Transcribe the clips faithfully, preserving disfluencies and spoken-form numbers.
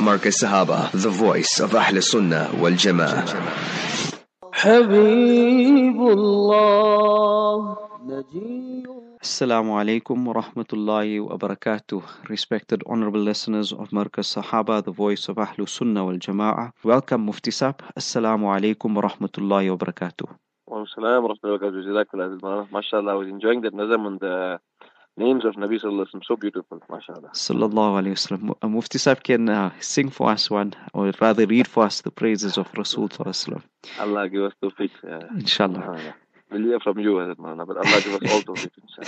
Marcus Sahaba, the voice of Ahl Sunnah wal Jama'ah. Habibullah. Assalamu alaikum wa rahmatullahi wa barakatuh. Respected honorable listeners of Marcus Sahaba, the voice of Ahl Sunnah wal Jama'ah. Welcome Mufti Sab. Assalamu alaikum wa rahmatullahi wa barakatuh. Wa salam wa rahmatullahi wa barakatuh. MashaAllah, I was enjoying that nazam and the names of Nabi Sallallahu Alaihi Wasallam. So beautiful, MashaAllah. Sallallahu Alaihi Wasallam. Uh, Mufti Sab can uh, sing for us one, or rather read for us the praises of Rasul Sallallahu Alaihi Wasallam. Allah give us tawfiq. Uh, Inshallah. Uh, we'll hear from you, but Allah give us all tawfiq.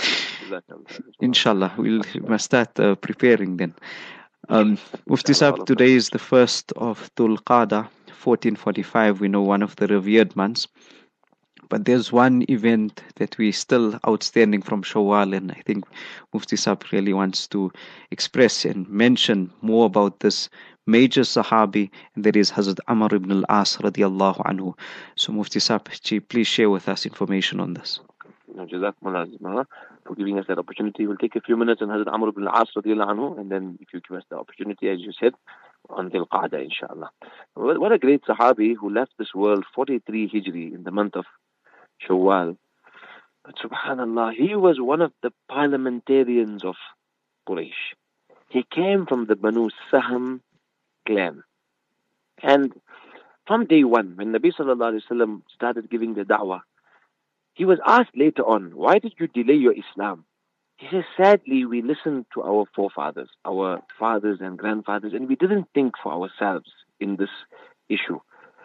Inshallah. We'll must start uh, preparing then. Um, Mufti Sab, today is the first of Dhul Qa'dah, fourteen forty-five. We know one of the revered months. But there's one event that we still outstanding from Shawwal, and I think Mufti Sab really wants to express and mention more about this major Sahabi, and that is Hazrat Amr ibn al-As radiallahu anhu. So Mufti Sab, please share with us information on this. Jazakumullah for giving us that opportunity. We'll take a few minutes on Hazrat Amr ibn al-As radiallahu anhu, and then if you give us the opportunity, as you said, on Dhul Qa'dah, inshallah. What a great Sahabi who left this world forty-three Hijri in the month of Shawwal. But subhanallah, he was one of the parliamentarians of Quraysh. He came from the Banu Saham clan. And from day one, when Nabi Sallallahu Alaihi Wasallam started giving the da'wah, he was asked later on, why did you delay your Islam? He says, sadly, we listened to our forefathers, our fathers and grandfathers, and we didn't think for ourselves in this issue.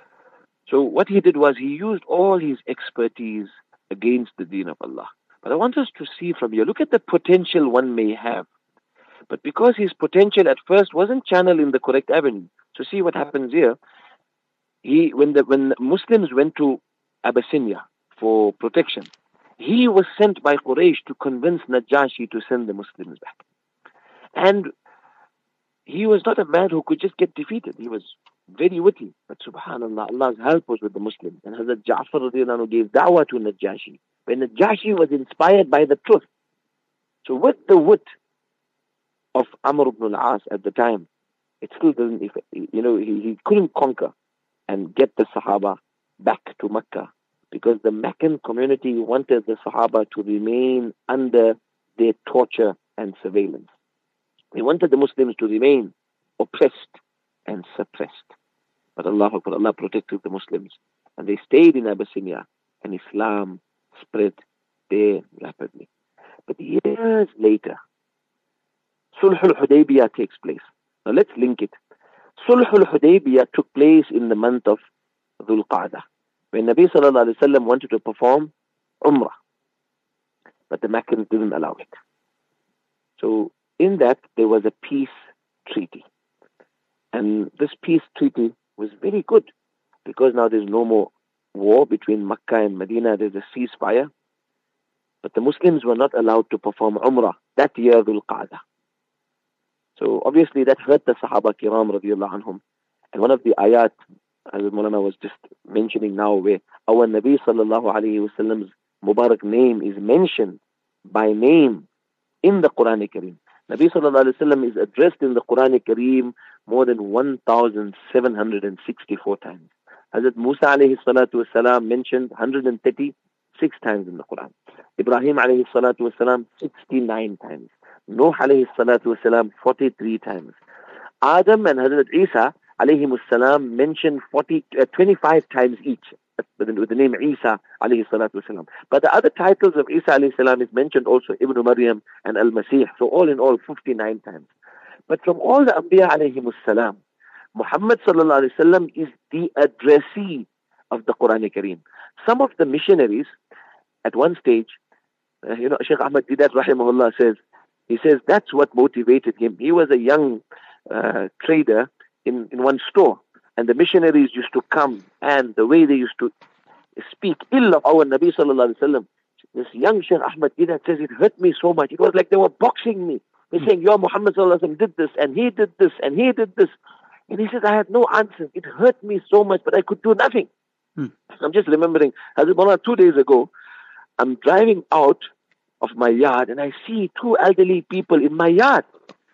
So what he did was he used all his expertise against the deen of Allah. But I want us to see from here, look at the potential one may have. But because his potential at first wasn't channeled in the correct avenue. So see what happens here. He, when the when Muslims went to Abyssinia for protection, he was sent by Quraysh to convince Najashi to send the Muslims back. And he was not a man who could just get defeated. He was very witty. But subhanallah, Allah's help was with the Muslims. And Hazrat Ja'far radiallahu anhu gave da'wah to Najashi, when Najashi was inspired by the truth. So with the wit of Amr ibn al-As at the time, it still doesn't, you know, he, he couldn't conquer and get the Sahaba back to Mecca, because the Meccan community wanted the Sahaba to remain under their torture and surveillance. They wanted the Muslims to remain oppressed and suppressed. But Allah, Allah protected the Muslims, and they stayed in Abyssinia, and Islam spread there rapidly. But years later, Sulh al-Hudaybiyah takes place. Now let's link it. Sulh al-Hudaybiyah took place in the month of Dhul Qa'dah, when Nabi Sallallahu Alaihi Wasallam wanted to perform Umrah, but the Meccans didn't allow it. So in that, there was a peace treaty. And this peace treaty was very good, because now there's no more war between Makkah and Medina. There's a ceasefire. But the Muslims were not allowed to perform Umrah that year, Dhul Qa'dah. So obviously that hurt the Sahaba Kiram radiallahu anhum. And one of the ayat, as Maulana was just mentioning now, where our Nabi Sallallahu Alaihi Wasallam's Mubarak name is mentioned by name in the Quran Kareem. Nabi Sallallahu Alaihi Wasallam is addressed in the Quran Kareem more than one thousand seven hundred sixty-four times. Hazrat Musa alayhi salatu wasalam mentioned one hundred thirty-six times in the Quran. Ibrahim alayhi salatu wasalam sixty-nine times. Nuh alayhi salatu wasalam forty-three times. Adam and Hazrat Isa alayhi salam mentioned forty, uh, twenty-five times each, with the, with the name Isa alayhi salatu wasalam. But the other titles of Isa alayhi salam is mentioned also, Ibn Maryam and Al-Masih. So all in all, fifty-nine times. But from all the Anbiya alayhi salam, Muhammad sallallahu alayhi wasallam is the addressee of the Quran Kareem. Some of the missionaries, at one stage, uh, you know, Shaykh Ahmad Didat rahimahullah says, he says that's what motivated him. He was a young uh, trader in, in one store, and the missionaries used to come, and the way they used to speak ill of our Nabi sallallahu alayhi wasallam, this young Shaykh Ahmad Didat says, it hurt me so much. It was like they were boxing me. They're saying, your Muhammad sallallahu alayhi wasallam did this, and he did this, and he did this. And he says, I had no answer. It hurt me so much, but I could do nothing. Hmm. I'm just remembering, Hazrat Maulana, two days ago, I'm driving out of my yard, and I see two elderly people in my yard.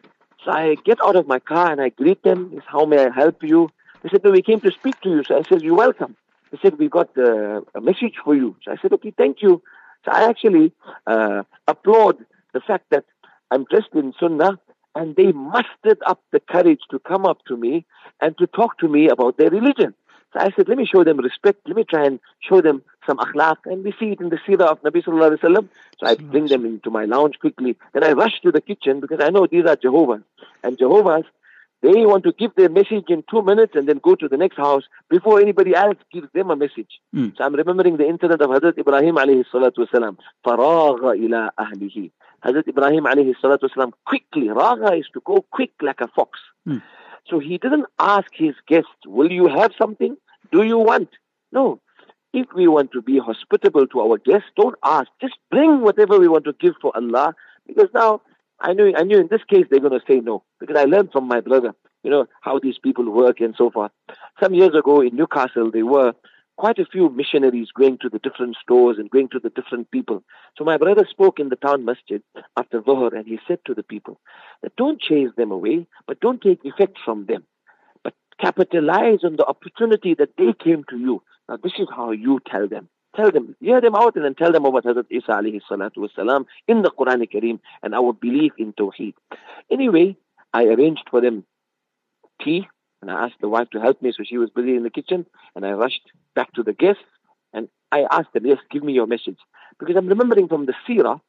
So I get out of my car and I greet them. He said, how may I help you? They said, no, we came to speak to you. So I said, you're welcome. They said, we got uh, a message for you. So I said, okay, thank you. So I actually uh, applaud the fact that I'm dressed in Sunnah, and they mustered up the courage to come up to me and to talk to me about their religion. So I said, let me show them respect. Let me try and show them some akhlaq. And we see it in the seerah of Nabi Sallallahu Alaihi Wasallam. So I bring them into my lounge quickly. Then I rush to the kitchen because I know these are Jehovah's. And Jehovah's, they want to give their message in two minutes and then go to the next house before anybody else gives them a message. Mm. So I'm remembering the incident of Hazrat Ibrahim alayhi salatu wasalam. Faragha ila ahlihi. Hazrat Ibrahim alayhi salatu wasalam quickly, raga is to go quick like a fox. Mm. So he didn't ask his guests, will you have something? Do you want? No. If we want to be hospitable to our guests, don't ask. Just bring whatever we want to give for Allah. Because now, I knew, I knew in this case they're going to say no. Because I learned from my brother, you know, how these people work and so forth. Some years ago in Newcastle, there were quite a few missionaries going to the different stores and going to the different people. So my brother spoke in the town masjid after Dhuhr, and he said to the people that don't chase them away, but don't take effect from them. But capitalize on the opportunity that they came to you. Now this is how you tell them. Tell them, hear them out and then tell them about Hazrat Isa alayhi salatu wasalam in the Quran Kareem and our belief in Tawheed. Anyway, I arranged for them tea. And I asked the wife to help me, so she was busy in the kitchen. And I rushed back to the guests, and I asked them, yes, give me your message. Because I'm remembering from the seerah,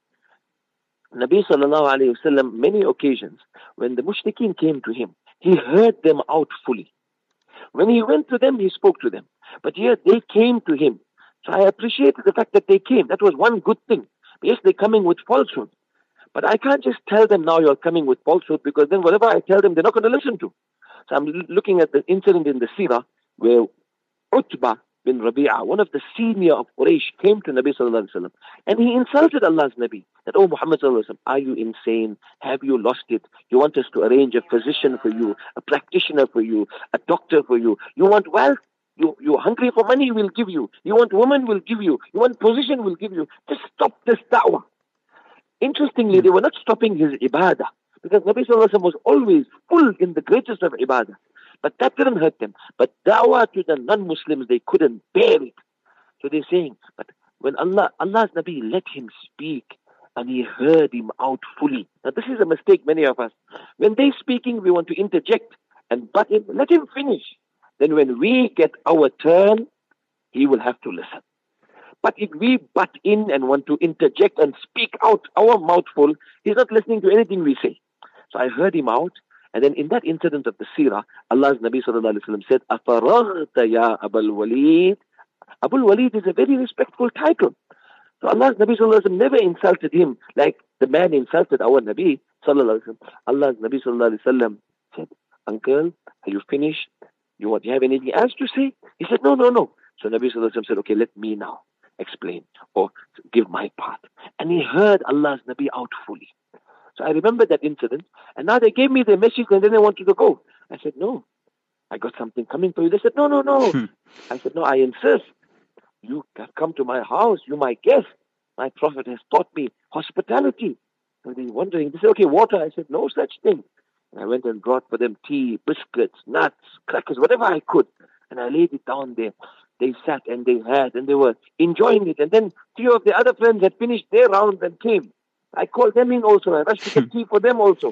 Nabi sallallahu alayhi wasallam, many occasions, when the mushrikeen came to him, he heard them out fully. When he went to them, he spoke to them. But here, they came to him. So I appreciated the fact that they came. That was one good thing. Yes, they're coming with falsehood. But I can't just tell them now you're coming with falsehood, because then whatever I tell them, they're not going to listen to. So I'm looking at the incident in the seerah where Utbah bin Rabi'ah, one of the senior of Quraysh, came to Nabi sallallahu alaihi wasallam and he insulted Allah's Nabi. That, oh Muhammad sallallahu alaihi wasallam, are you insane? Have you lost it? You want us to arrange a physician for you, a practitioner for you, a doctor for you. You want wealth? You, you're hungry for money, we'll give you. You want woman, we'll give you. You want position, we'll give you. Just stop this da'wah. Interestingly, they were not stopping his ibadah. Because Nabi Sallallahu Alaihi Wasallam was always full in the greatest of ibadah. But that didn't hurt them. But da'wah to the non-Muslims, they couldn't bear it. So they're saying, but when Allah, Allah's Nabi let him speak and he heard him out fully. Now this is a mistake many of us. When they're speaking, we want to interject and butt in. Let him finish. Then when we get our turn, he will have to listen. But if we butt in and want to interject and speak out our mouthful, he's not listening to anything we say. So I heard him out, and then in that incident of the seerah, Allah's Nabi sallallahu alaihi wasallam said, "Afaraghta ya Abul Walid." Abul Walid is a very respectful title. So Allah's Nabi sallallahu alaihi wasallam never insulted him like the man insulted our Nabi sallallahu alaihi wasallam. Allah's Nabi sallallahu alaihi wasallam said, "Uncle, are you finished? You want? Do you have anything else to say?" He said, "No, no, no." So Nabi sallallahu alaihi wasallam said, "Okay, let me now explain or give my part." And he heard Allah's Nabi out fully. So I remember that incident, and now they gave me their message and then they wanted to go. I said, no, I got something coming for you. They said, no, no, no. I said, no, I insist. You have come to my house. You're my guest. My Prophet has taught me hospitality. So they're wondering. They said, okay, water. I said, no such thing. And I went and brought for them tea, biscuits, nuts, crackers, whatever I could. And I laid it down there. They sat and they had, and they were enjoying it. And then three of the other friends had finished their round and came. I called them in also. I rushed to get tea for them also.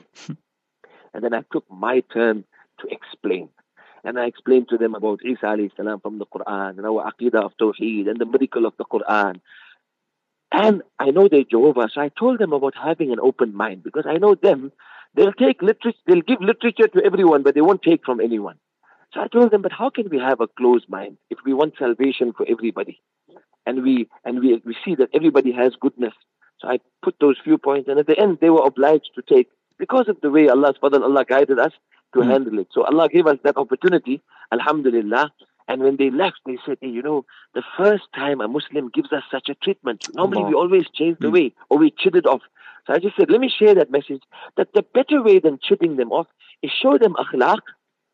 And then I took my turn to explain. And I explained to them about Isa alayhi salam from the Quran and our aqidah of Tawheed and the miracle of the Quran. And I know they're Jehovah, so I told them about having an open mind, because I know them, they'll take literature, they'll give literature to everyone, but they won't take from anyone. So I told them, but how can we have a closed mind if we want salvation for everybody? And we and we, we see that everybody has goodness. So I put those few points, and at the end, they were obliged to take, because of the way Allah's Fadl, Allah guided us to mm. handle it. So Allah gave us that opportunity, alhamdulillah. And when they left, they said, hey, you know, the first time a Muslim gives us such a treatment, normally Allah. we always chase the mm. way, or we chid it off. So I just said, let me share that message, that the better way than chitting them off is show them akhlaq,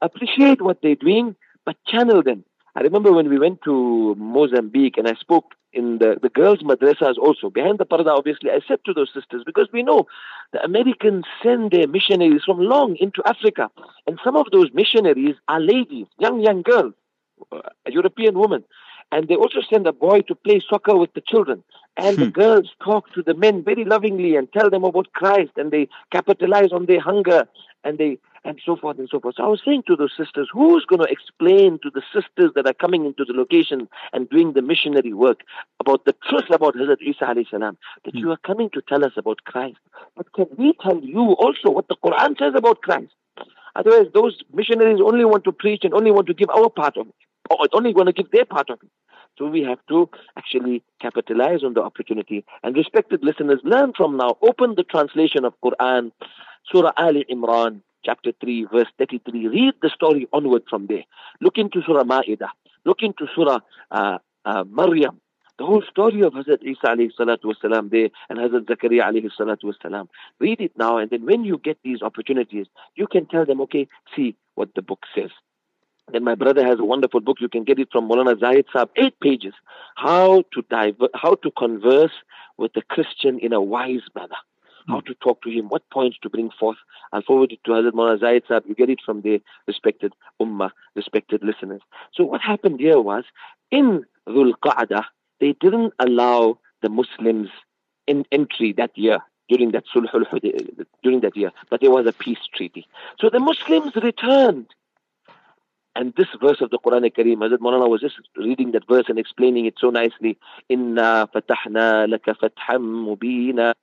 appreciate what they're doing, but channel them. I remember when we went to Mozambique and I spoke in the, the girls' madrasas also, behind the parda obviously, I said to those sisters, because we know the Americans send their missionaries from long into Africa, and some of those missionaries are ladies, young, young girls, uh, European women, and they also send a boy to play soccer with the children, and the girls talk to the men very lovingly and tell them about Christ, and they capitalize on their hunger, and they and so forth and so forth. So I was saying to those sisters, who's going to explain to the sisters that are coming into the location and doing the missionary work about the truth about Hazrat Isa alayhi salam, that you are coming to tell us about Christ. But can we tell you also what the Quran says about Christ? Otherwise, those missionaries only want to preach and only want to give our part of it, or only want to give their part of it. So we have to actually capitalize on the opportunity. And respected listeners, learn from now. Open the translation of Quran, Surah Ali Imran, chapter three, verse thirty-three. Read the story onward from there. Look into Surah Ma'idah. Look into Surah uh, uh, Maryam. The whole story of Hazrat Isa alayhi salatu wasalam there and Hazrat Zakaria alayhi salatu wasalam. Read it now, and then when you get these opportunities, you can tell them, okay, see what the book says. Then my brother has a wonderful book. You can get it from Maulana Zahid Saab, eight pages. How to diver- how to converse with a Christian in a wise manner. How to talk to him, what points to bring forth. I'll forward it to Hazrat Maulana Zahid Saab. You get it from the respected ummah, respected listeners. So what happened here was, in Dhul Qa'dah, they didn't allow the Muslims in entry that year, during that Sulhul Hudaybiyah, during that year, but there was a peace treaty. So the Muslims returned. And this verse of the Quran Kareem, Hazrat Maulana was just reading that verse and explaining it so nicely. Inna fatahna laka fatham mubina.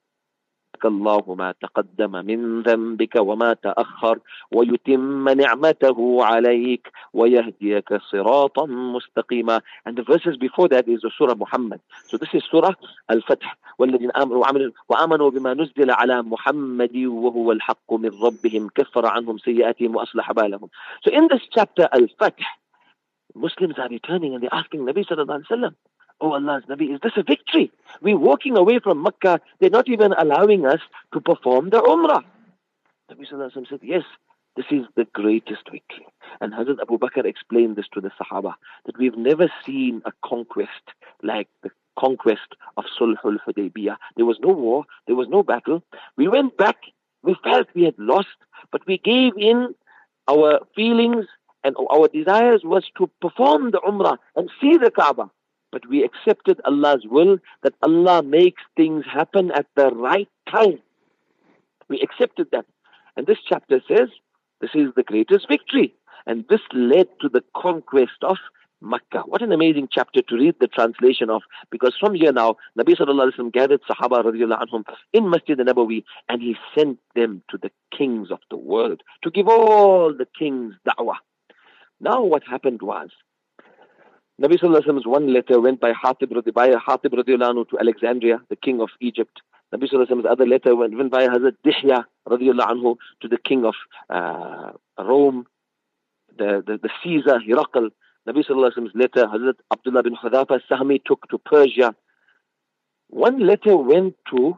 الله ما تقدم من ذنبك وما تأخر ويتم نعمته عليك ويهديك صراطا مستقيما. And the verses before that is the Surah Muhammad. So this is Surah Al-Fath. والذين آمنوا وآمنوا بما نزل على محمد وهو الحق من ربهم كفر عنهم سيئاتهم وأصلح بالهم. So in this chapter Al-Fath, Muslims are returning and they're asking Nabi sallallahu alaihi wasallam, oh Allah's Nabi, is this a victory? We're walking away from Mecca. They're not even allowing us to perform the Umrah. Nabi Sallallahu Alaihi Wasallam said, yes, this is the greatest victory. And Hazrat Abu Bakr explained this to the Sahaba, that we've never seen a conquest like the conquest of Sulhul Hudaybiyah. There was no war. There was no battle. We went back. We felt we had lost, but we gave in. Our feelings and our desires was to perform the Umrah and see the Kaaba. But we accepted Allah's will, that Allah makes things happen at the right time. We accepted that. And this chapter says, this is the greatest victory. And this led to the conquest of Makkah. What an amazing chapter to read the translation of. Because from here now, Nabi Sallallahu Alaihi Wasallam gathered Sahaba radiallahu anhum in Masjid al-Nabawi, and he sent them to the kings of the world, to give all the kings da'wah. Now what happened was, Nabi Sallallahu Alaihi Wasallam's one letter went by Hatib radiallahu anhu to Alexandria, the king of Egypt. Nabi Sallallahu Alaihi Wasallam's other letter went, went by Hazrat Dihya radiallahu anhu to the king of uh, Rome, the, the, the Caesar, Hiraqal. Nabi Sallallahu Alaihi Wasallam's letter, Hazrat Abdullah bin Hudhafa Sahmi took to Persia. One letter went to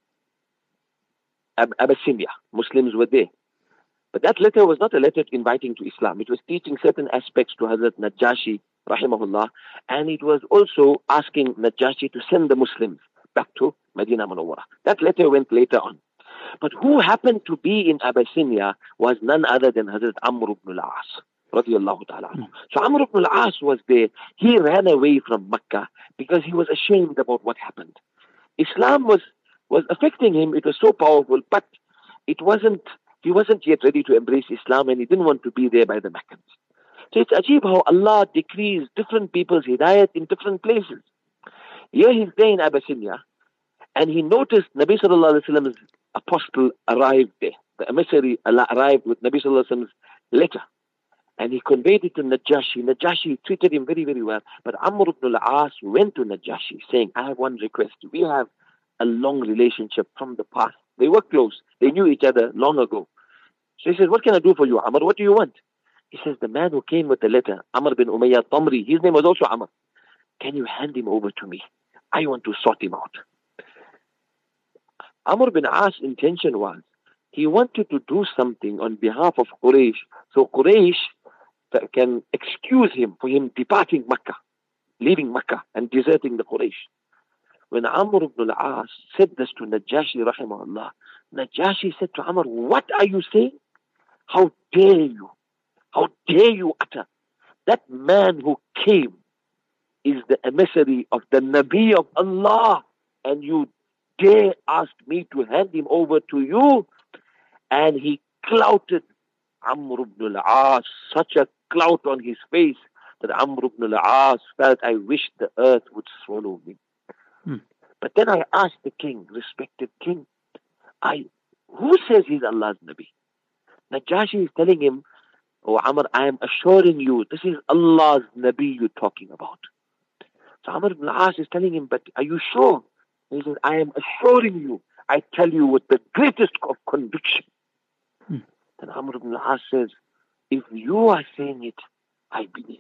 Ab- Abyssinia. Muslims were there. But that letter was not a letter inviting to Islam. It was teaching certain aspects to Hazrat Najashi, rahimahullah, and it was also asking Najashi to send the Muslims back to Medina Munawwara. That letter went later on. But who happened to be in Abyssinia was none other than Hazrat Amr ibn al-As, radiyallahu ta'ala anhu. So Amr ibn al-As was there. He ran away from Mecca because he was ashamed about what happened. Islam was, was affecting him. It was so powerful, but it wasn't, he wasn't yet ready to embrace Islam, and he didn't want to be there by the Meccans. So it's ajib how Allah decrees different people's hidayat in different places. Here he's there in Abyssinia, and he noticed Nabi Sallallahu Alaihi Wasallam's apostle arrived there. The emissary arrived with Nabi Sallallahu Alaihi Wasallam's letter, and he conveyed it to Najashi. Najashi treated him very, very well. But Amr ibn al-As went to Najashi saying, I have one request. We have a long relationship from the past. They were close. They knew each other long ago. So he says, what can I do for you, Amr? What do you want? He says, the man who came with the letter, Amr bin Umayyah Tamri, his name was also Amr. Can you hand him over to me? I want to sort him out. Amr bin As' intention was, he wanted to do something on behalf of Quraysh, so Quraysh can excuse him for him departing Makkah. leaving Mecca and deserting the Quraysh. When Amr ibn al-As said this to Najashi rahimahullah, Najashi said to Amr, what are you saying? How dare you? How dare you utter? That man who came is the emissary of the Nabi of Allah, and you dare ask me to hand him over to you? And he clouted Amr ibn al-As, such a clout on his face that Amr ibn al-As felt, I wish the earth would swallow me. Hmm. But then I asked the king, respected king, I, who says he's Allah's Nabi? Najashi is telling him, oh Amr, I am assuring you, this is Allah's Nabi you're talking about. So Amr ibn al-As is telling him, but are you sure? He says, I am assuring you, I tell you with the greatest of conviction. Hmm. Then Amr ibn al-As says, if you are saying it, I believe.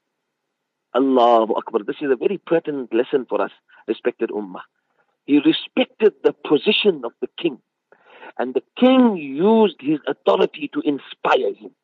Allahu Akbar. This is a very pertinent lesson for us, respected Ummah. He respected the position of the king. And the king used his authority to inspire him.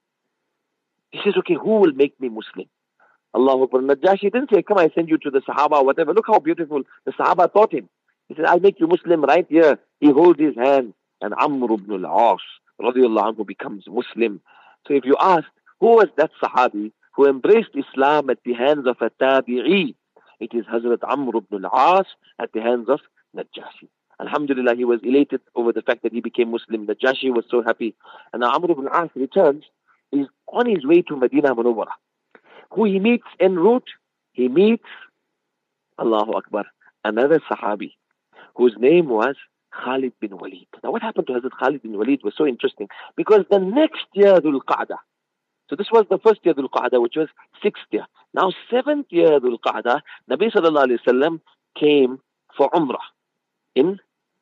He says, okay, who will make me Muslim? Allahu Akbar. Najashi didn't say, come, I send you to the Sahaba or whatever. Look how beautiful the Sahaba taught him. He said, I'll make you Muslim right here. He holds his hand, and Amr ibn al-As radiyallahu anhu becomes Muslim. So if you ask, who was that Sahabi who embraced Islam at the hands of a Tabi'i? It is Hazrat Amr ibn al-As at the hands of Najashi. Alhamdulillah, he was elated over the fact that he became Muslim. Najashi was so happy. And now Amr ibn al-As returns. He's on his way to Medina Munawwara. Who he meets en route? He meets, Allahu Akbar, another Sahabi whose name was Khalid bin Walid. Now what happened to Hazrat Khalid bin Walid was so interesting, because the next year, Dhul Qa'dah, so this was the first year, Dhul Qa'dah, which was sixth year. Now seventh year, Dhul Qa'dah, Nabi sallallahu alayhi wa sallam came for Umrah in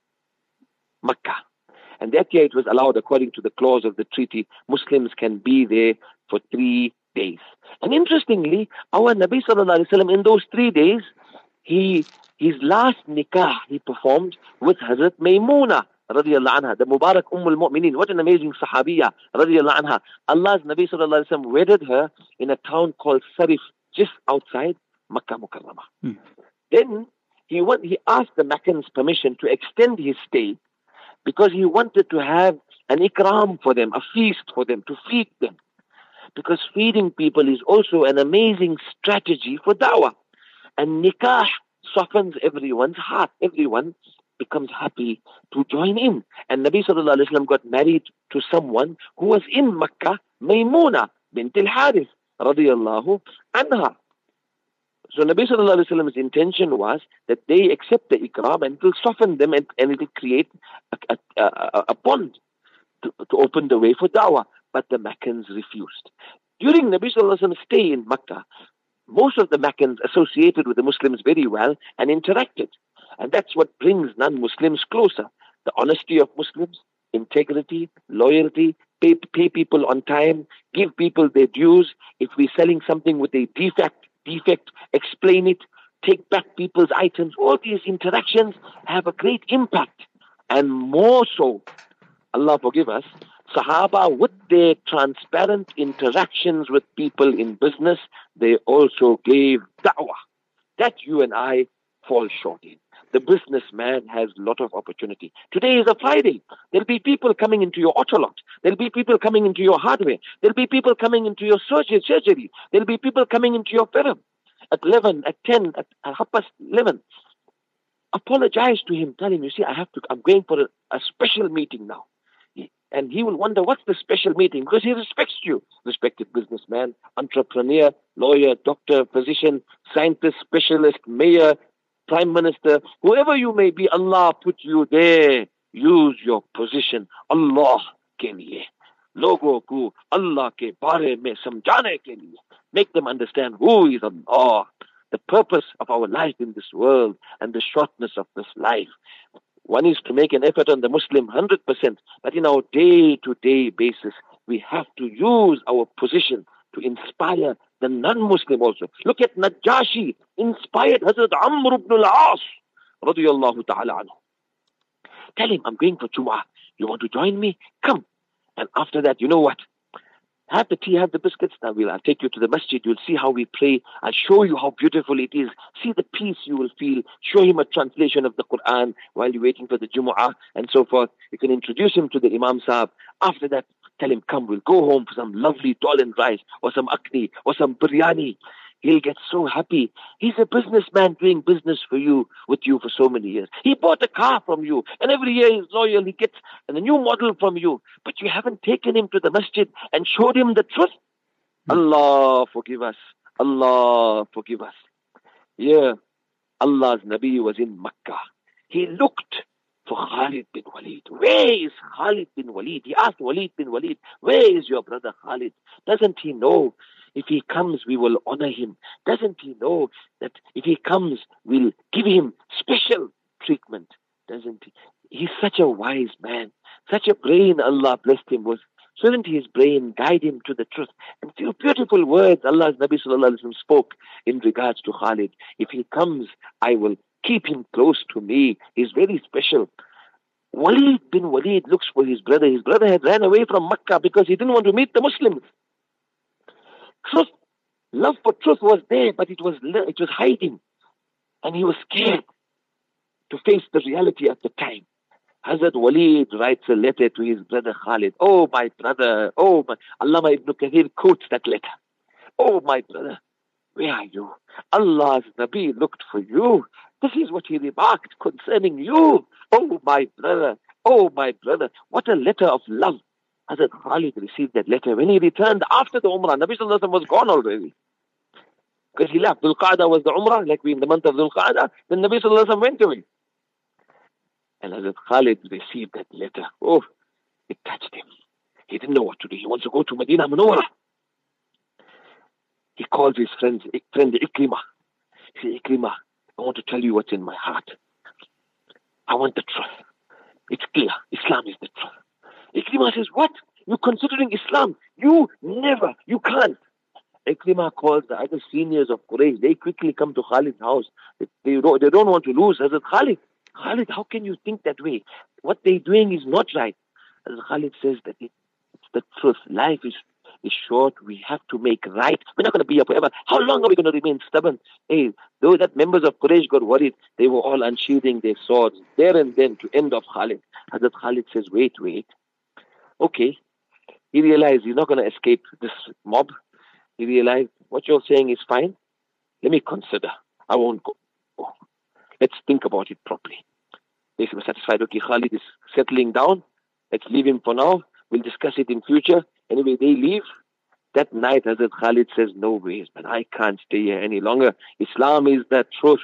Makkah. And that year it was allowed, according to the clause of the treaty, Muslims can be there for three days. And interestingly, our Nabi sallallahu alayhi wa sallam, in those three days, he his last nikah he performed with Hazrat Maymuna radiyallahu anha, the Mubarak Ummul Mu'mineen. What an amazing Sahabiya radiyallahu anha. Allah's Nabi sallallahu alayhi wa sallam wedded her in a town called Sarif, just outside Makkah Mukarramah. Hmm. Then he went, he asked the Meccans permission to extend his stay, because he wanted to have an ikram for them, a feast for them, to feed them. Because feeding people is also an amazing strategy for da'wah. And nikah softens everyone's heart. Everyone becomes happy to join in. And Nabi sallallahu alayhi wa sallam got married to someone who was in Makkah, Maymuna bint al-Harith radiyallahu anha. So Nabi sallallahu alayhi wa sallam's intention was that they accept the ikram, and it will soften them, and, and it will create a, a, a, a bond to, to open the way for da'wah. But the Meccans refused. During Nabi sallallahu alayhi wa sallam's stay in Makkah, most of the Meccans associated with the Muslims very well and interacted. And that's what brings non-Muslims closer. The honesty of Muslims, integrity, loyalty, pay, pay people on time, give people their dues. If we're selling something with a defect, defect, explain it, take back people's items. All these interactions have a great impact. And more so, Allah forgive us, Sahaba, with their transparent interactions with people in business, they also gave da'wah. That you and I fall short in. The businessman has a lot of opportunity. Today is a Friday. There'll be people coming into your auto lot. There'll be people coming into your hardware. There'll be people coming into your surgery. surgery. There'll be people coming into your firm at eleven, at ten, at half past eleven. Apologize to him. Tell him, you see, I have to, I'm going for a, a special meeting now. And he will wonder, what's the special meeting? Because he respects you, respected businessman, entrepreneur, lawyer, doctor, physician, scientist, specialist, mayor, prime minister, whoever you may be, Allah put you there. Use your position. Allah ke liye. Logo ko Allah ke bare mein samjhane ke liye. Make them understand who is Allah, the purpose of our life in this world, and the shortness of this life. One is to make an effort on the Muslim one hundred percent, but in our day-to-day basis, we have to use our position to inspire the non-Muslim also. Look at Najashi, inspired Hazrat Amr ibn al-As, radiyallahu ta'ala anhu. Tell him, I'm going for Jum'ah. You want to join me? Come. And after that, you know what? Have the tea, have the biscuits. Now we'll, I'll take you to the masjid. You'll see how we pray. I'll show you how beautiful it is. See the peace you will feel. Show him a translation of the Quran while you're waiting for the Jumu'ah and so forth. You can introduce him to the Imam Sahib. After that, tell him, come, we'll go home for some lovely dal and rice or some akni or some biryani. He'll get so happy. He's a businessman doing business for you, with you for so many years. He bought a car from you, and every year he's loyal. He gets a new model from you, but you haven't taken him to the masjid and showed him the truth. Allah forgive us. Allah forgive us. Yeah, Allah's Nabi was in Makkah. He looked for Khalid bin Walid. Where is Khalid bin Walid? He asked Walid bin Walid, where is your brother Khalid? Doesn't he know if he comes, we will honor him? Doesn't he know that if he comes, we'll give him special treatment? Doesn't he? He's such a wise man. Such a brain Allah blessed him with. Shouldn't his brain guide him to the truth? And few beautiful words Allah's Nabi Sallallahu Alaihi Wasallam spoke in regards to Khalid. If he comes, I will keep him close to me. He's very special. Walid bin Walid looks for his brother. His brother had ran away from Makkah because he didn't want to meet the Muslims. Truth, love for truth was there, but it was it was hiding, and he was scared to face the reality at the time. Hazrat Walid writes a letter to his brother Khalid. Oh, my brother, oh, my, Allama Ibn Kathir quotes that letter. Oh, my brother, where are you? Allah's Nabi looked for you. This is what he remarked concerning you. Oh, my brother, oh, my brother, what a letter of love. Hazrat Khalid received that letter when he returned after the Umrah. Nabi Sallallahu Alaihi Wasallam was gone already. Because he left. Dhul Qa'dah was the Umrah, like we in the month of Dhul Qa'dah. Then Nabi Sallallahu Alaihi Wasallam went away. And Hazrat Khalid received that letter. Oh, it touched him. He didn't know what to do. He wants to go to Medina Munawwarah. He calls his friend, friend Ikrimah. He says, Ikrimah, I want to tell you what's in my heart. I want the truth. It's clear. Islam is the truth. Ikrimah says, what? You're considering Islam? You never, you can't. Ikrimah calls the other seniors of Quraysh. They quickly come to Khalid's house. They, they, don't, they don't want to lose Hazrat Khalid. Khalid, how can you think that way? What they're doing is not right. Hazrat Khalid says that it, it's the truth. Life is, is short. We have to make right. We're not going to be here forever. How long are we going to remain stubborn? Hey, though that members of Quraysh got worried, they were all unsheathing their swords there and then to end off Khalid. Hazrat Khalid says, wait, wait. Okay, he realized he's not going to escape this mob. He realized, what you're saying is fine. Let me consider. I won't go. Oh, let's think about it properly. They were satisfied. Okay, Khalid is settling down. Let's leave him for now. We'll discuss it in future. Anyway, they leave. That night, Hazrat Khalid says, no ways, man. I can't stay here any longer. Islam is the truth.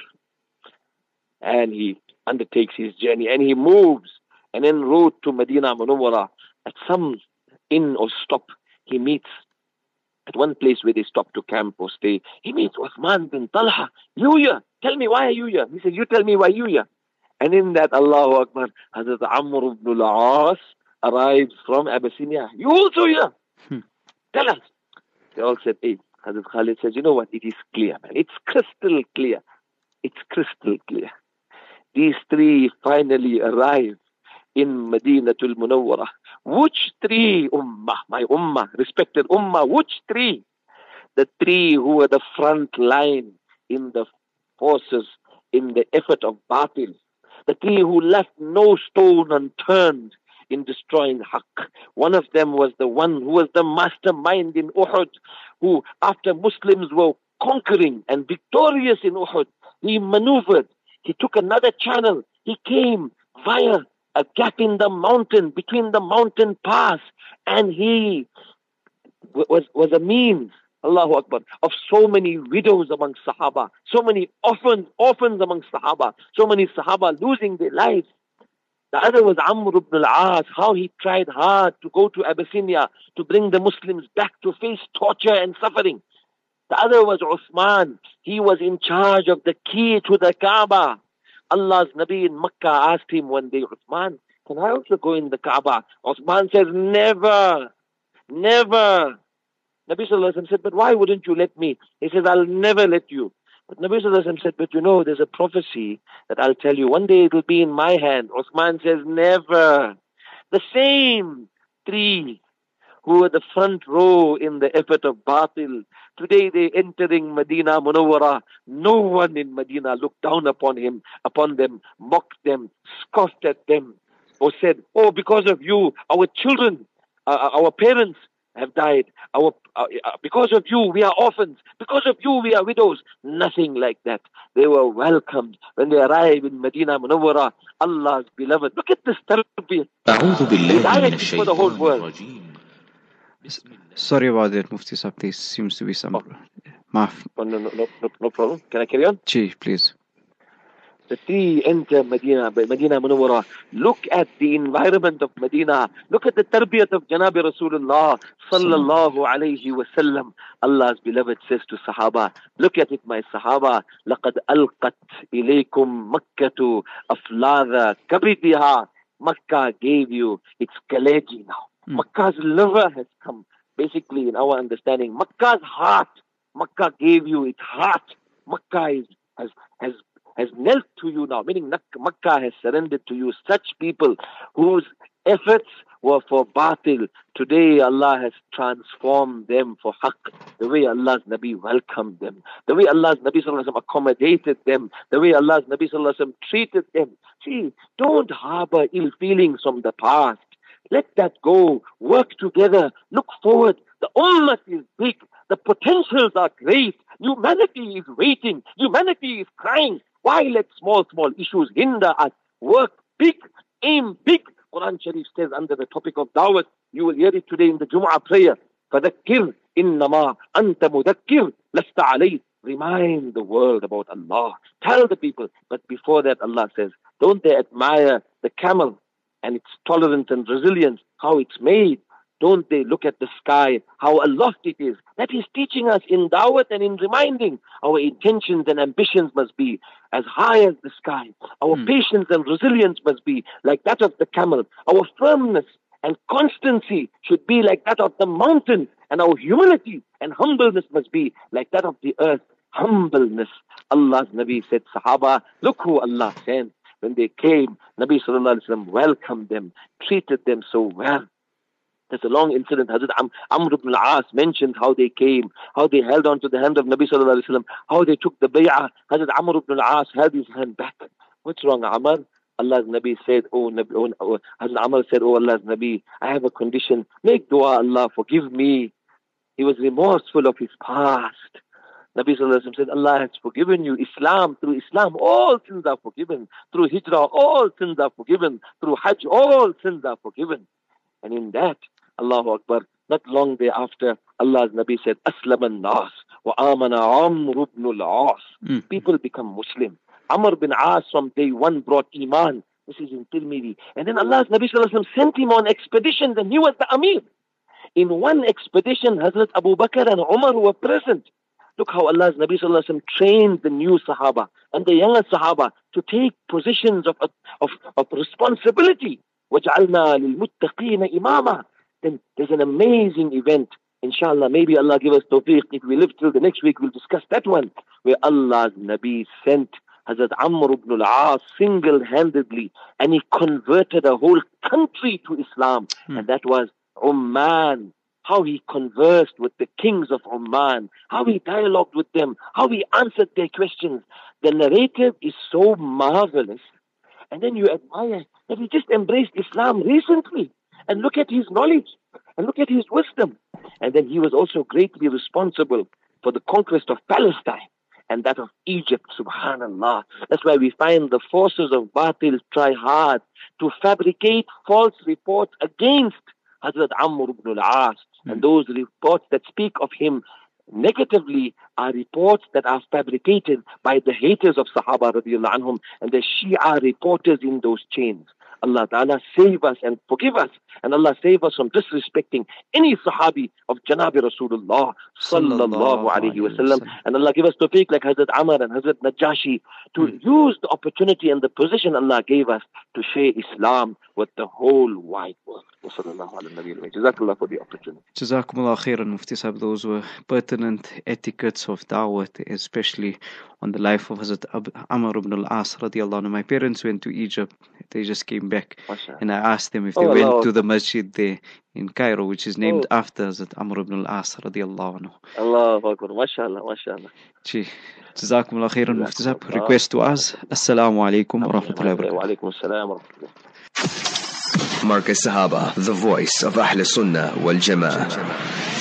And he undertakes his journey and he moves. And en route to Medina Munawwarah, at some inn or stop, he meets, at one place where they stop to camp or stay, he meets Uthman bin Talha. You here? Tell me, why are you here? He says, you tell me why you here. And in that, Allahu Akbar, Hazrat Amr ibn al-As arrives from Abyssinia. You also here? Hmm. Tell us. They all said, hey, Hazrat Khalid says, you know what? It is clear, man. It's crystal clear. It's crystal clear. These three finally arrive in Madinatul Munawwarah. Which three ummah, my ummah, respected ummah, which three? The three who were the front line in the forces, in the effort of batil. The three who left no stone unturned in destroying Haqq. One of them was the one who was the mastermind in Uhud, who after Muslims were conquering and victorious in Uhud, he maneuvered. He took another channel. He came via a gap in the mountain, between the mountain pass, and he was, was a means, Allahu Akbar, of so many widows among Sahaba, so many orphans, orphans among Sahaba, so many Sahaba losing their lives. The other was Amr ibn al-As, how he tried hard to go to Abyssinia to bring the Muslims back to face torture and suffering. The other was Uthman. He was in charge of the key to the Kaaba. Allah's Nabi in Makkah asked him one day, Uthman, can I also go in the Kaaba? Uthman says, never, never. Nabi Sallallahu Alaihi Wasallam said, but why wouldn't you let me? He says, I'll never let you. But Nabi Sallallahu Alaihi Wasallam said, but you know, there's a prophecy that I'll tell you. One day it will be in my hand. Uthman says, never. The same three who were the front row in the effort of batil. Today they entering Medina Munawwara. No one in Medina looked down upon him, upon them, mocked them, scoffed at them, or said, oh, because of you, our children, uh, our parents have died. Our uh, uh, because of you, we are orphans. Because of you, we are widows. Nothing like that. They were welcomed when they arrived in Medina Munawwara, Allah's beloved. Look at this tarbiyah. Hidayah for the whole world. Sorry about that, Mufti Sahib. There seems to be some... Oh. Maaf. Oh, no, no, no, no, no problem. Can I carry on? Gee, please. The three enter Medina, Medina Munawwara. Look at the environment of Medina. Look at the tarbiyat of Janabi Rasulullah sallallahu alayhi wasallam. Allah's beloved says to Sahaba, look at it, my Sahaba. لَقَدْ أَلْقَتْ إِلَيْكُمْ مَكَّةُ أَفْلَاذَ كَبِدِهَا. Makkah gave you its kaleji now. Mm. Makkah's liver has come. Basically, in our understanding, Makkah's heart. Makkah gave you its heart. Makkah is, has has has knelt to you now, meaning Makkah has surrendered to you. Such people whose efforts were for batil, today Allah has transformed them for haqq. The way Allah's Nabi welcomed them, the way Allah's Nabi Sallallahu Alaihi Wasallam accommodated them, the way Allah's Nabi Sallallahu Alaihi Wasallam treated them. See, don't harbor ill feelings from the past. Let that go. Work together. Look forward. The ummah is big. The potentials are great. Humanity is waiting. Humanity is crying. Why let small, small issues hinder us? Work big. Aim big. Quran Sharif says under the topic of dawat, you will hear it today in the Jumu'ah prayer. فَذَكِّرْ إِنَّمَا أَنْتَ مُذَكِّرْ لَسْتَ عَلَيْهِ. Remind the world about Allah. Tell the people. But before that, Allah says, don't they admire the camel and its tolerance and resilience, how it's made? Don't they look at the sky, how aloft it is? That is teaching us in dawat and in reminding our intentions and ambitions must be as high as the sky. Our mm. patience and resilience must be like that of the camel. Our firmness and constancy should be like that of the mountain. And our humility and humbleness must be like that of the earth. Humbleness. Allah's Nabi said, Sahaba, look who Allah sent. When they came, Nabi Sallallahu Alaihi Wasallam welcomed them, treated them so well. There's a long incident. Hazrat Am- Amr ibn al-As mentioned how they came, how they held on to the hand of Nabi Sallallahu Alaihi Wasallam, how they took the bay'ah. Hazrat Amr ibn al-As held his hand back. What's wrong, Amr? Allah's Nabi said, oh, Nabi, oh, oh, Hazrat Amr said, oh Allah's Nabi, I have a condition. Make dua, Allah, forgive me. He was remorseful of his past. Nabi Sallallahu Alaihi Wasallam said, Allah has forgiven you. Islam, through Islam, all sins are forgiven. Through Hijrah, all sins are forgiven. Through Hajj, all sins are forgiven. And in that, Allahu Akbar, not long thereafter, Allah's Nabi said, Aslam al-Nas wa amana Amr ibn al-As. Mm. People become Muslim. Amr bin As from day one brought Iman. This is in Tirmidhi. And then Allah's Nabi Sallallahu Alaihi Wasallam sent him on expeditions and he was the Amir. In one expedition, Hazrat Abu Bakr and Umar were present. Look how Allah's Nabi Sallallahu Alaihi Wasallam trained the new Sahaba and the younger Sahaba to take positions of, of, of responsibility. وَجَعَلْنَا لِلْمُتَّقِينَ إِمَامًا. Then there's an amazing event. Inshallah, maybe Allah give us tawfiq. If we live till the next week, we'll discuss that one. Where Allah's Nabi sent Hazrat Amr ibn al-As single-handedly and he converted a whole country to Islam. Hmm. And that was Oman. How he conversed with the kings of Oman. How he dialogued with them. How he answered their questions. The narrative is so marvelous. And then you admire that he just embraced Islam recently. And look at his knowledge. And look at his wisdom. And then he was also greatly responsible for the conquest of Palestine and that of Egypt. Subhanallah. That's why we find the forces of Batil try hard to fabricate false reports against Hazrat Amr ibn al-As. Mm. And those reports that speak of him negatively are reports that are fabricated by the haters of Sahaba radiallahu anhum and the Shia reporters in those chains. Allah Ta'ala save us and forgive us. And Allah save us from disrespecting any Sahabi of Janabi Rasulullah Sallallahu Alaihi Wasallam. And Allah give us tawfiq like Hazrat Amr and Hazrat Najashi to mm. use the opportunity and the position Allah gave us to share Islam with the whole wide world. Jazakallah for the opportunity. Jazakumullah khairan, Mufti Sahib. Those were pertinent etiquettes of da'wat, especially on the life of Hazrat Amr ibn al-As radiallahu anhu. My parents went to Egypt. They just came back. back. And I asked them if Oh, they went Allah. to the masjid there in Cairo, which is named Oh. after Hazrat Amr ibn al-As radiallahu anhu. Allahu Akbar. MashaAllah, MashaAllah. Gee, Jazakumullah khairan, Mufti Sahab. Jazakumullah. Request to us. Assalamu alaikum wa rahmatullahi wa barakatuh. Wa alaikum assalam wa rahmatullah. Marcus Sahaba, the voice of Ahl Sunnah wal Jama'ah.